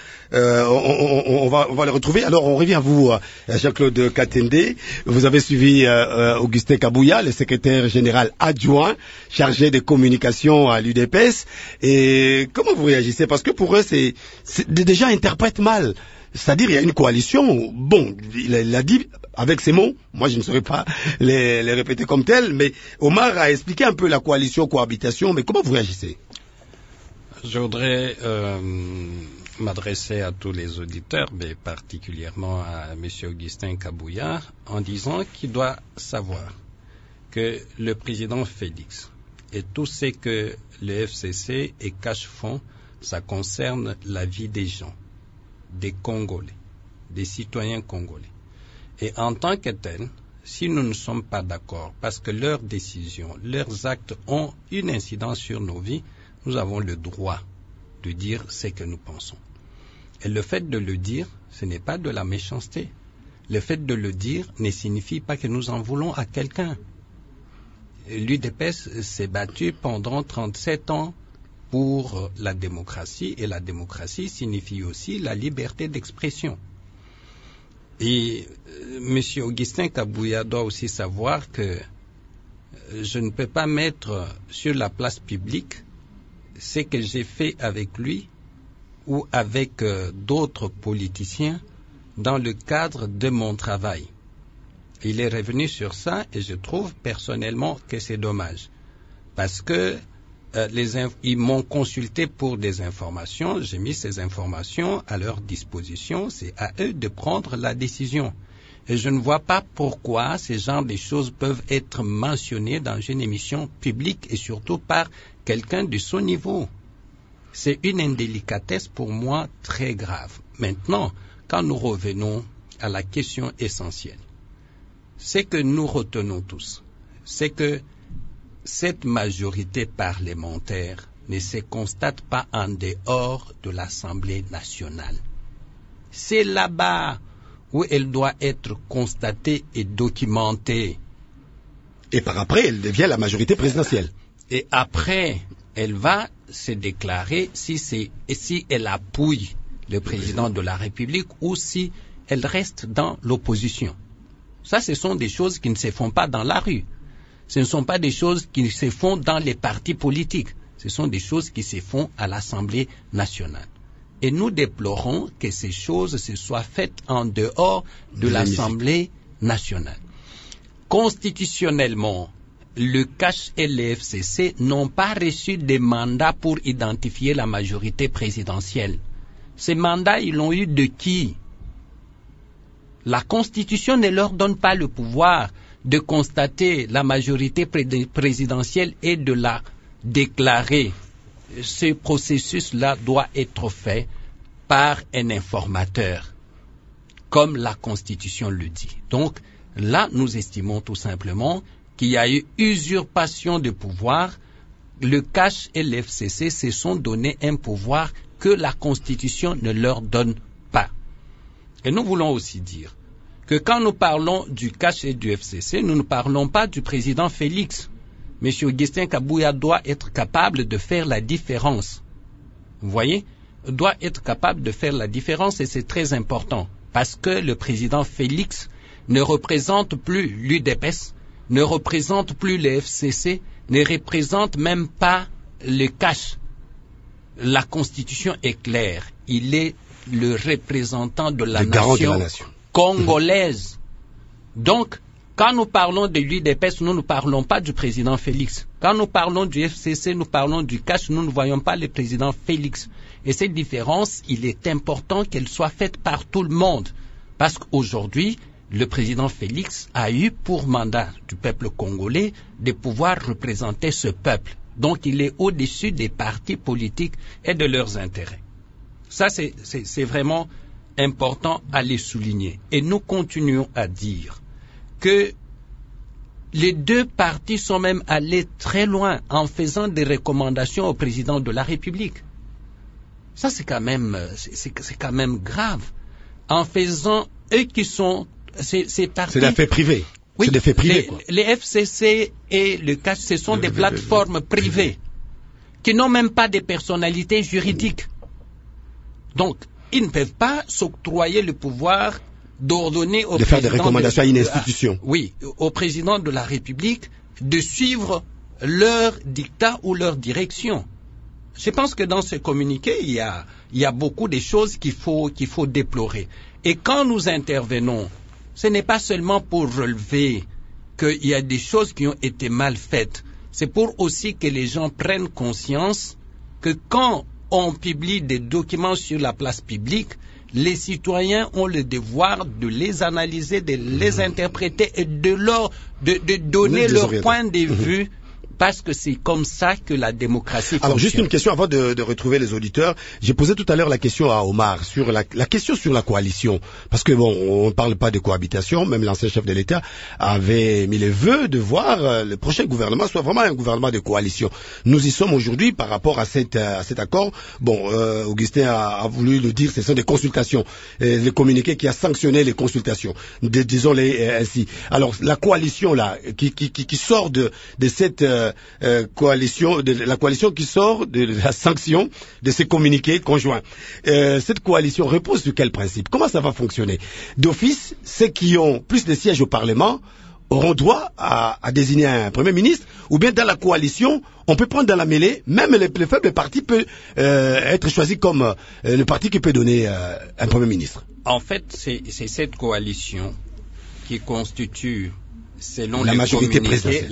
on va le retrouver. Alors on revient à vous, Jean-Claude Katende. Vous avez suivi Augustin Kabouya, le secrétaire général adjoint chargé des communications à l'UDPS. Et comment vous réagissez? Parce que pour eux, c'est des gens interprètent mal. C'est-à-dire, il y a une coalition. Bon, il a dit avec ces mots. Moi, je ne saurais pas les répéter comme tels. Mais Omar a expliqué un peu la coalition, cohabitation. Mais comment vous réagissez?
Je voudrais m'adresser à tous les auditeurs, mais particulièrement à M. Augustin Kabouya, en disant qu'il doit savoir que le président Félix et tout ce que le FCC et CASH font, ça concerne la vie des gens, des Congolais, des citoyens congolais. Et en tant que tel, si nous ne sommes pas d'accord, parce que leurs décisions, leurs actes ont une incidence sur nos vies, nous avons le droit de dire ce que nous pensons. Et le fait de le dire, ce n'est pas de la méchanceté. Le fait de le dire ne signifie pas que nous en voulons à quelqu'un. L'UDPS s'est battue pendant 37 ans pour la démocratie, et la démocratie signifie aussi la liberté d'expression. Et M. Augustin Kabouya doit aussi savoir que je ne peux pas mettre sur la place publique ce que j'ai fait avec lui ou avec d'autres politiciens dans le cadre de mon travail. Il est revenu sur ça et je trouve personnellement que c'est dommage. Parce que ils m'ont consulté pour des informations, j'ai mis ces informations à leur disposition, c'est à eux de prendre la décision. Et je ne vois pas pourquoi ces genres de choses peuvent être mentionnées dans une émission publique et surtout par quelqu'un de son niveau. C'est une indélicatesse pour moi très grave. Maintenant, quand nous revenons à la question essentielle, ce que nous retenons tous, c'est que cette majorité parlementaire ne se constate pas en dehors de l'Assemblée nationale. C'est là-bas où elle doit être constatée et documentée.
Et par après, elle devient la majorité présidentielle.
Et après, elle va se déclarer si elle appuie le président de la République ou si elle reste dans l'opposition. Ça, ce sont des choses qui ne se font pas dans la rue. Ce ne sont pas des choses qui se font dans les partis politiques. Ce sont des choses qui se font à l'Assemblée nationale. Et nous déplorons que ces choses se soient faites en dehors de l'Assemblée nationale. Constitutionnellement, le CASH et le FCC n'ont pas reçu de mandat pour identifier la majorité présidentielle. Ces mandats, ils l'ont eu de qui? La Constitution ne leur donne pas le pouvoir de constater la majorité présidentielle et de la déclarer. Ce processus-là doit être fait par un informateur, comme la Constitution le dit. Donc, là, nous estimons tout simplement qu'il y a eu usurpation de pouvoir. Le CASH et l'FCC se sont donné un pouvoir que la Constitution ne leur donne pas. Et nous voulons aussi dire que quand nous parlons du CASH et du FCC, nous ne parlons pas du président Félix. M. Augustin Kabouya doit être capable de faire la différence. Vous voyez? Doit être capable de faire la différence et c'est très important parce que le président Félix ne représente plus l'UDPS, ne représente plus le FCC, ne représente même pas le CASH. La Constitution est claire. Il est le représentant de la nation congolaise. Donc, quand nous parlons de l'UDPS, nous ne parlons pas du président Félix. Quand nous parlons du FCC, nous parlons du CASH, nous ne voyons pas le président Félix. Et cette différence, il est important qu'elle soit faite par tout le monde. Parce qu'aujourd'hui, le président Félix a eu pour mandat du peuple congolais de pouvoir représenter ce peuple. Donc, il est au-dessus des partis politiques et de leurs intérêts. Ça, c'est vraiment important à les souligner. Et nous continuons à dire que les deux partis sont même allés très loin en faisant des recommandations au président de la République. Ça, c'est quand même grave. En faisant, eux qui sont, ces partis.
C'est des faits privés.
Oui,
c'est des faits privés, quoi.
Les FCC et le CACH, ce sont des plateformes privées qui n'ont même pas de personnalité juridique. Donc, ils ne peuvent pas s'octroyer le pouvoir d'ordonner au président... De faire des recommandations à une institution.
Oui,
au président de la République de suivre leur dictat ou leur direction. Je pense que dans ce communiqué, il y a beaucoup de choses qu'il faut déplorer. Et quand nous intervenons, ce n'est pas seulement pour relever qu'il y a des choses qui ont été mal faites. C'est pour aussi que les gens prennent conscience que quand on publie des documents sur la place publique, les citoyens ont le devoir de les analyser, de les interpréter et de donner leur point de vue. Parce que c'est comme ça que la démocratie fonctionne.
Alors juste une question avant de retrouver les auditeurs. J'ai posé tout à l'heure la question à Omar sur la question sur la coalition. Parce que bon, on ne parle pas de cohabitation. Même l'ancien chef de l'État avait mis les vœux de voir le prochain gouvernement soit vraiment un gouvernement de coalition. Nous y sommes aujourd'hui par rapport à cet accord. Bon, Augustin a voulu le dire, ce sont des consultations. Le communiqué qui a sanctionné les consultations. Disons-les ainsi. Alors la coalition là, qui sort de cette coalition, de la coalition qui sort de la sanction de ces communiqués conjoints. Cette coalition repose sur quel principe? Comment ça va fonctionner? D'office, ceux qui ont plus de sièges au Parlement auront droit à désigner un Premier ministre, ou bien dans la coalition, on peut prendre dans la mêlée, même le faible parti peut être choisi comme le parti qui peut donner un Premier ministre.
En fait, c'est cette coalition qui constitue, selon
la majorité
présidentielle,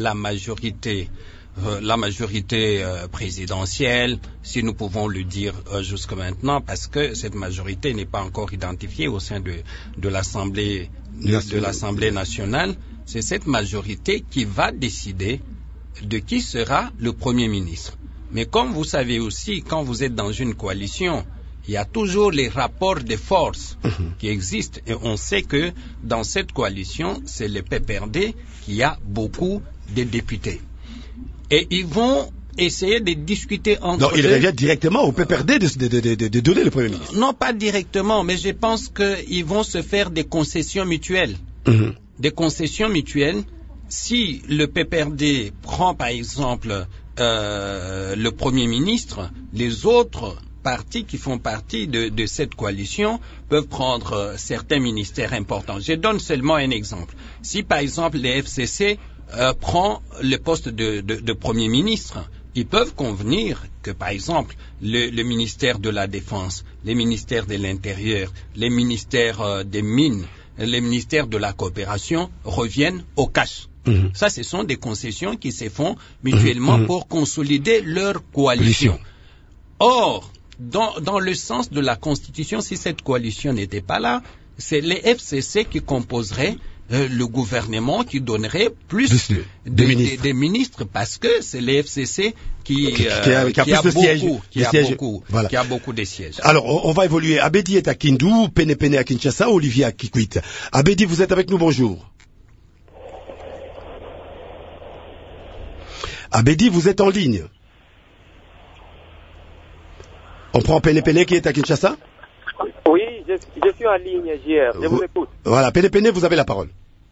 la majorité présidentielle, si nous pouvons le dire jusqu'à maintenant, parce que cette majorité n'est pas encore identifiée au sein de l'Assemblée nationale. C'est cette majorité qui va décider de qui sera le Premier ministre. Mais comme vous savez aussi, quand vous êtes dans une coalition, il y a toujours les rapports de force qui existent. Et on sait que dans cette coalition, c'est le PPRD qui a beaucoup de députés. Et ils vont essayer de discuter entre eux.
Non, il revient directement au PPRD de donner le Premier ministre.
Non, pas directement, mais je pense qu'ils vont se faire des concessions mutuelles. Des concessions mutuelles. Si le PPRD prend, par exemple, le Premier ministre, les autres partis qui font partie de cette coalition peuvent prendre certains ministères importants. Je donne seulement un exemple. Si, par exemple, les FCC prend le poste de Premier ministre, ils peuvent convenir que, par exemple, le ministère de la Défense, les ministères de l'Intérieur, les ministères des Mines, les ministères de la Coopération reviennent au CACH. Ça, ce sont des concessions qui se font mutuellement pour consolider leur coalition. Or, dans le sens de la Constitution, si cette coalition n'était pas là, c'est les FCC qui composeraient le gouvernement, qui donnerait plus de ministres, parce que c'est les FCC qui a beaucoup de sièges.
Alors, on va évoluer. Abedi est à Kindu, Pene à Kinshasa, Olivier à Kikwit. Abedi, vous êtes avec nous, bonjour. Abedi, vous êtes en ligne. On prend Pene qui est à Kinshasa?
Oui, je suis en ligne hier. Je vous écoute.
Voilà, Pene, vous avez la parole.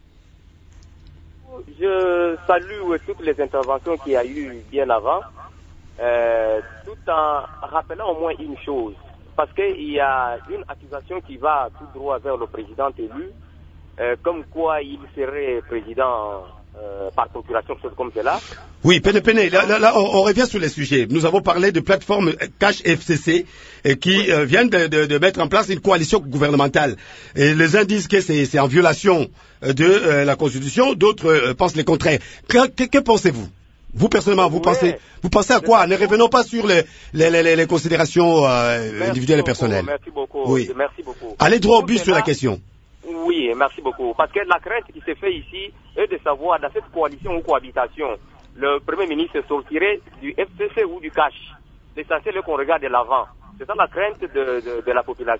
Je salue toutes les interventions qu'il y a eu bien avant, tout en rappelant au moins une chose. Parce qu'il y a une accusation qui va tout droit vers le président élu, comme quoi il serait président par procuration, chose comme cela.
Oui, Pene, là, on revient sur les sujets. Nous avons parlé de plateforme CACH FCC qui viennent de mettre en place une coalition gouvernementale. Et les uns disent que c'est en violation de la Constitution, d'autres pensent le contraire. Que pensez-vous? Vous personnellement, vous pensez à quoi? Ne revenons pas sur les considérations individuelles et personnelles.
Merci beaucoup.
Oui.
Merci beaucoup.
Allez droit au but sur la question.
Oui, merci beaucoup. Parce que la crainte qui se fait ici est de savoir, dans cette coalition ou cohabitation, le Premier ministre sortirait du FCC ou du CACH. L'essentiel est qu'on regarde de l'avant. C'est ça la crainte de la population.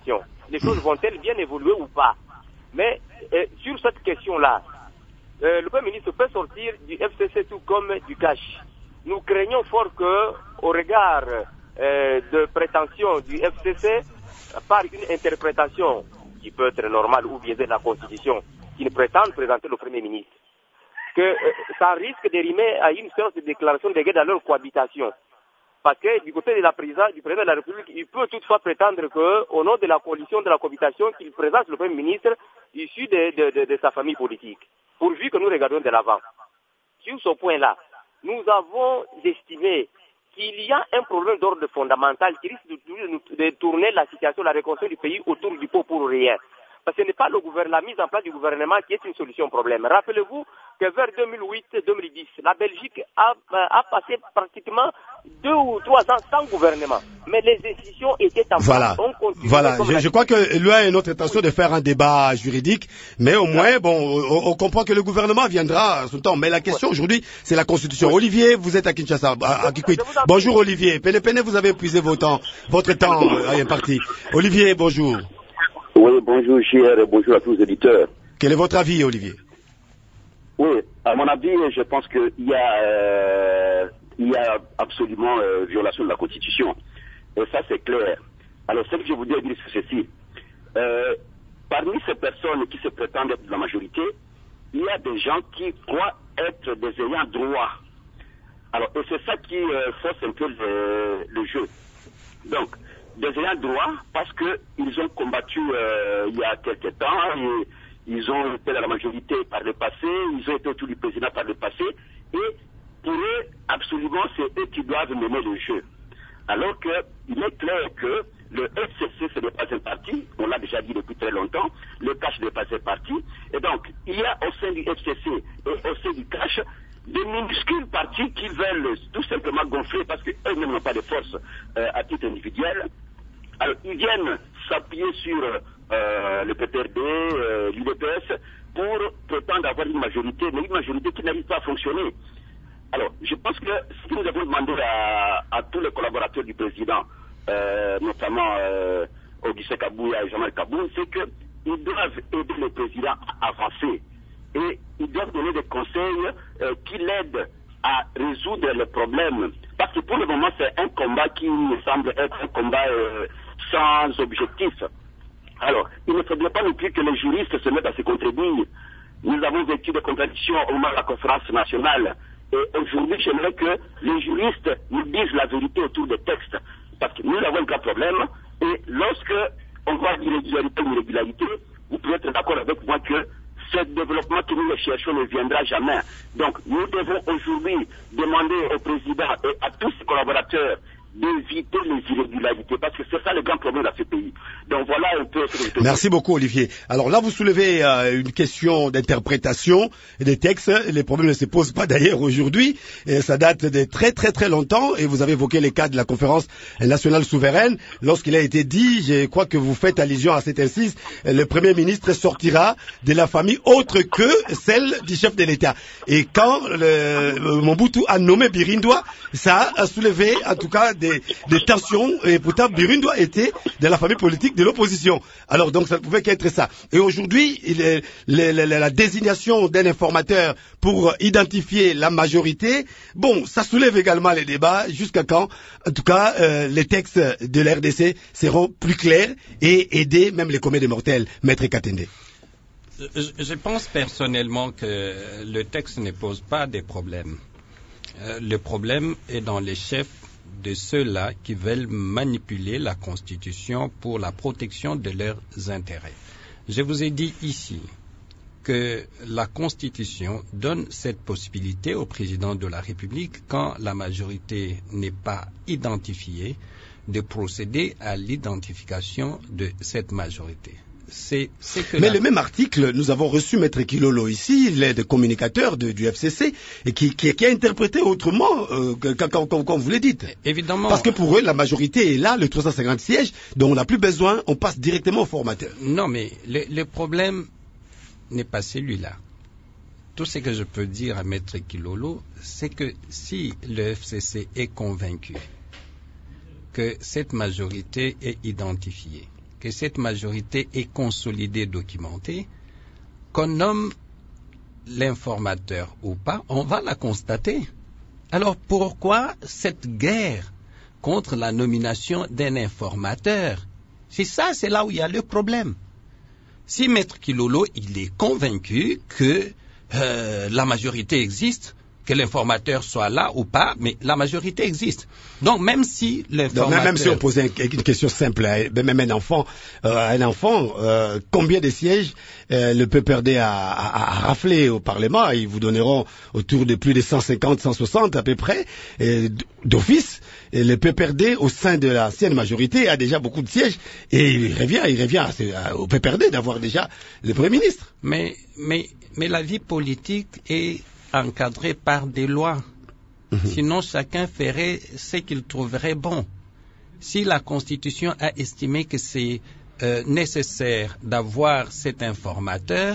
les choses vont-elles bien évoluer ou pas? Mais sur cette question-là, le Premier ministre peut sortir du FCC tout comme du cash. Nous craignons fort que, au regard de prétentions du FCC, par une interprétation qui peut être normale ou biaisée de la Constitution, qui ne prétendent présenter le Premier ministre, que ça risque de rimer à une séance de déclaration de guerre dans leur cohabitation. Parce que du côté de du président de la République, il peut toutefois prétendre qu'au nom de la coalition de la cohabitation, qu'il présente le Premier ministre issu de sa famille politique, pourvu que nous regardions de l'avant. Sur ce point-là, nous avons estimé qu'il y a un problème d'ordre fondamental qui risque de tourner la situation, la reconstruction du pays autour du pot pour rien. Parce que ce n'est pas la mise en place du gouvernement qui est une solution au problème. Rappelez-vous que vers 2008-2010, la Belgique a passé pratiquement 2 ou 3 ans sans gouvernement. Mais les institutions étaient en place.
Voilà. Je crois que lui a une autre intention de faire un débat juridique, mais au moins, on comprend que le gouvernement viendra à son temps. Mais la question aujourd'hui, c'est la Constitution. Oui. Olivier, vous êtes à Kinshasa, à Kikwit. Bonjour Olivier. Pene, vous avez épuisé votre temps est parti. Olivier, bonjour.
Oui, bonjour JR et bonjour à tous les auditeurs.
Quel est votre avis, Olivier?
Oui, à mon avis, je pense qu'il y a absolument violation de la Constitution. Et ça, c'est clair. Alors, ce que je voudrais dire, c'est ceci. Parmi ces personnes qui se prétendent être de la majorité, il y a des gens qui croient être des ayants droit. Alors, et c'est ça qui force un peu le jeu. Donc, des ayants droit parce qu'ils ont combattu il y a quelque temps, et ils ont été à la majorité par le passé, ils ont été autour du président par le passé, et pour eux, absolument, c'est eux qui doivent mener le jeu. Alors qu'il est clair que le FCC, ce n'est pas un parti, on l'a déjà dit depuis très longtemps, le cash n'est pas un parti, et donc, il y a au sein du FCC et au sein du cash, des minuscules partis qui veulent tout simplement gonfler parce qu'eux-mêmes n'ont pas de force à titre individuel. Alors, ils viennent s'appuyer sur le PPRD, l'UDPS, pour prétendre avoir une majorité, mais une majorité qui n'arrive pas à fonctionner. Alors, je pense que ce que nous avons demandé à tous les collaborateurs du président, notamment Augustin Kabouya et Jean-Marc Kabou, c'est qu'ils doivent aider le président à avancer. Et ils doivent donner des conseils qui l'aident à résoudre les problèmes. Parce que pour le moment, c'est un combat qui me semble être un combat sans objectif. Alors, il ne faudrait pas non plus que les juristes se mettent à se contribuer. Nous avons vécu des contradictions au moment de la conférence nationale. Et aujourd'hui, j'aimerais que les juristes nous disent la vérité autour des textes. Parce que nous avons un grand problème. Et lorsque on voit l'irrégularité ou l'irrégularité, vous pouvez être d'accord avec moi que ce développement que nous cherchons ne viendra jamais. Donc, nous devons aujourd'hui demander au président et à tous ses collaborateurs d'éviter les irrégularités, parce que c'est ça le grand problème dans ce pays. Donc voilà un peu...
Merci beaucoup Olivier. Alors là vous soulevez une question d'interprétation des textes. Les problèmes ne se posent pas d'ailleurs aujourd'hui, et ça date de très très très longtemps, et vous avez évoqué les cas de la conférence nationale souveraine. Lorsqu'il a été dit, je crois que vous faites allusion à cet incise, le Premier ministre sortira de la famille autre que celle du chef de l'État. Et quand Mobutu a nommé Birindwa, ça a soulevé en tout cas des tensions, et pourtant Birindwa était de la famille politique de l'opposition. Alors donc ça ne pouvait qu'être ça. Et aujourd'hui, la désignation d'un informateur pour identifier la majorité, bon, ça soulève également les débats. Jusqu'à quand, en tout cas, les textes de l'RDC seront plus clairs et aider même les communs des mortels, Maître Katende.
Je pense personnellement que le texte ne pose pas des problèmes. Le problème est dans les chefs de ceux-là qui veulent manipuler la Constitution pour la protection de leurs intérêts. Je vous ai dit ici que la Constitution donne cette possibilité au président de la République, quand la majorité n'est pas identifiée, de procéder à l'identification de cette majorité.
Mais le même article, nous avons reçu Maître Kilolo ici, l'aide communicateur du FCC, et qui a interprété autrement, comme vous le dites.
Évidemment.
Parce que pour eux, la majorité est là, le 350 sièges, dont on n'a plus besoin, on passe directement au formateur.
Non, mais le problème n'est pas celui-là. Tout ce que je peux dire à Maître Kilolo, c'est que si le FCC est convaincu que cette majorité est identifiée, que cette majorité est consolidée, documentée, qu'on nomme l'informateur ou pas, on va la constater. Alors pourquoi cette guerre contre la nomination d'un informateur? C'est là où il y a le problème. Si Maître Kilolo, il est convaincu que la majorité existe, que l'informateur soit là ou pas, mais la majorité existe. Donc même si l'informateur...
Même si on posait une question simple, même un enfant, combien de sièges le PPRD a raflé au Parlement? Ils vous donneront autour de plus de 150, 160 à peu près d'office. Et le PPRD, au sein de l'ancienne majorité, a déjà beaucoup de sièges. Et il revient au PPRD d'avoir déjà le Premier ministre.
Mais la vie politique est encadrée par des lois. Sinon, chacun ferait ce qu'il trouverait bon. Si la Constitution a estimé que c'est nécessaire d'avoir cet informateur,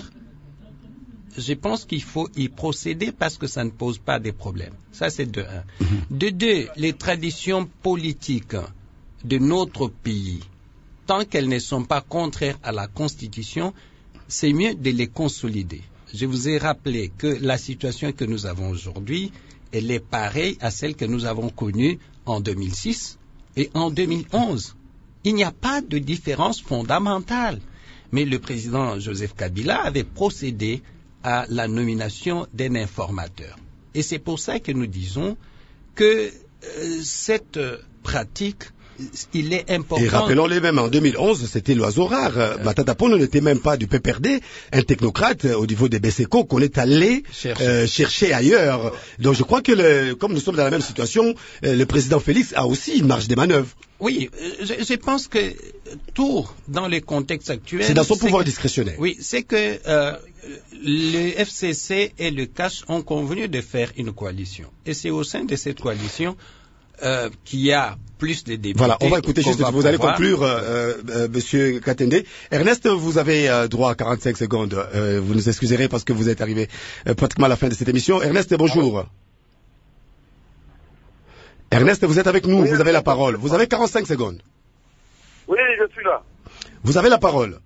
je pense qu'il faut y procéder parce que ça ne pose pas de problème. Ça, c'est de un. De deux, les traditions politiques de notre pays, tant qu'elles ne sont pas contraires à la Constitution, c'est mieux de les consolider. Je vous ai rappelé que la situation que nous avons aujourd'hui, elle est pareille à celle que nous avons connue en 2006 et en 2011. Il n'y a pas de différence fondamentale. Mais le président Joseph Kabila avait procédé à la nomination d'un informateur. Et c'est pour ça que nous disons que cette pratique, il est important...
Et rappelons-les même, en 2011, c'était l'oiseau rare. Matata Pongo n'était même pas du PPRD, un technocrate au niveau des BCECO qu'on est allé chercher ailleurs. Donc je crois que, comme nous sommes dans la même situation, le président Félix a aussi une marge de manœuvre.
Oui, je pense que tout dans le contexte actuel...
C'est dans son pouvoir discrétionnaire.
Oui, c'est que le FCC et le CAS ont convenu de faire une coalition. Et c'est au sein de cette coalition qu'il y a plus de députés.
Voilà, on va écouter juste, vous allez conclure, Monsieur Katende. Ernest, vous avez droit à 45 secondes. Vous nous excuserez parce que vous êtes arrivé pratiquement à la fin de cette émission. Ernest, bonjour. Ernest, vous êtes avec nous, vous avez la parole. Vous avez 45 secondes.
Oui, je suis là.
Vous avez la parole.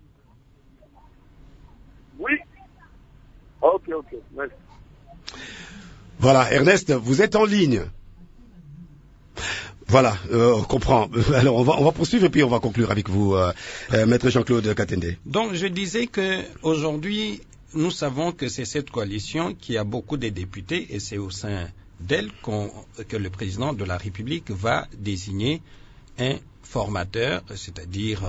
Oui. Ok, merci.
Voilà, Ernest, vous êtes en ligne. Voilà, on comprend. Alors on va poursuivre et puis on va conclure avec vous, Maître Jean-Claude Katende.
Donc je disais que aujourd'hui, nous savons que c'est cette coalition qui a beaucoup de députés et c'est au sein d'elle que le président de la République va désigner un formateur, c'est-à-dire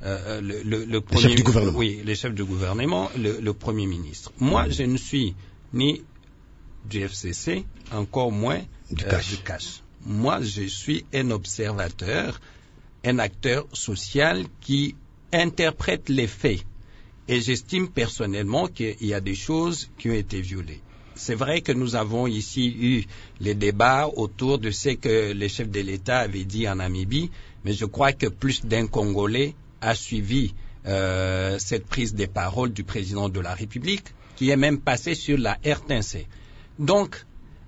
le premier
chef du gouvernement.
Oui, le chef du gouvernement, le Premier ministre. Moi, je ne suis ni du FCC, encore moins du CAS. Moi, je suis un observateur, un acteur social qui interprète les faits. Et j'estime personnellement qu'il y a des choses qui ont été violées. C'est vrai que nous avons ici eu les débats autour de ce que le chef de l'État avait dit en Namibie, mais je crois que plus d'un Congolais a suivi cette prise de parole du président de la République, qui est même passé sur la RTNC. Donc,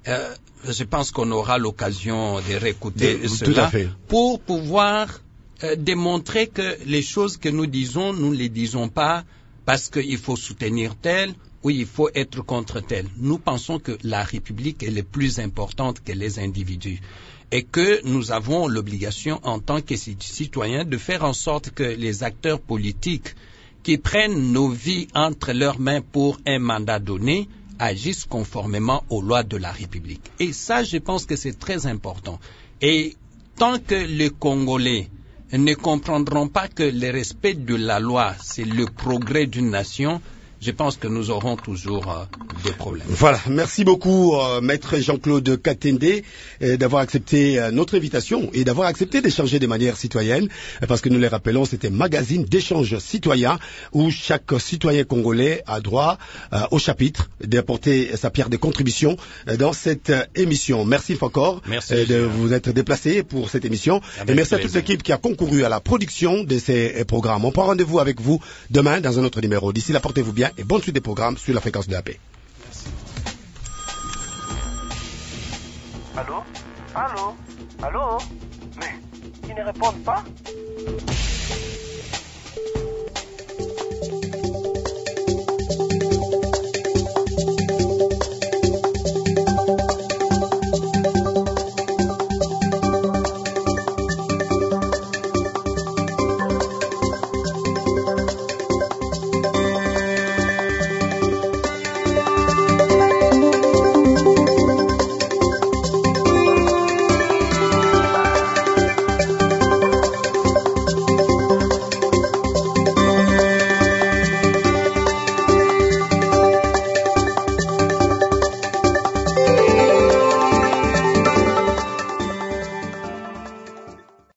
je pense qu'on aura l'occasion de réécouter cela pour pouvoir démontrer que les choses que nous disons, nous ne les disons pas parce qu'il faut soutenir tel ou il faut être contre tel. Nous pensons que la République est plus importante que les individus et que nous avons l'obligation en tant que citoyens de faire en sorte que les acteurs politiques qui prennent nos vies entre leurs mains pour un mandat donné agissent conformément aux lois de la République. Et ça, je pense que c'est très important. Et tant que les Congolais ne comprendront pas que le respect de la loi, c'est le progrès d'une nation, je pense que nous aurons toujours des problèmes.
Voilà, merci beaucoup Maître Jean-Claude Katende d'avoir accepté notre invitation et d'avoir accepté d'échanger de manière citoyenne, parce que nous les rappelons, c'était un magazine d'échange citoyen où chaque citoyen congolais a droit au chapitre d'apporter sa pierre de contribution dans cette émission. Merci encore de vous être déplacé pour cette émission et merci à toute l'équipe qui a concouru à la production de ces programmes. On prend rendez-vous avec vous demain dans un autre numéro. D'ici là, portez-vous bien et bonne suite des programmes sur la fréquence de la paix.
Allô? Mais ils ne répondent pas?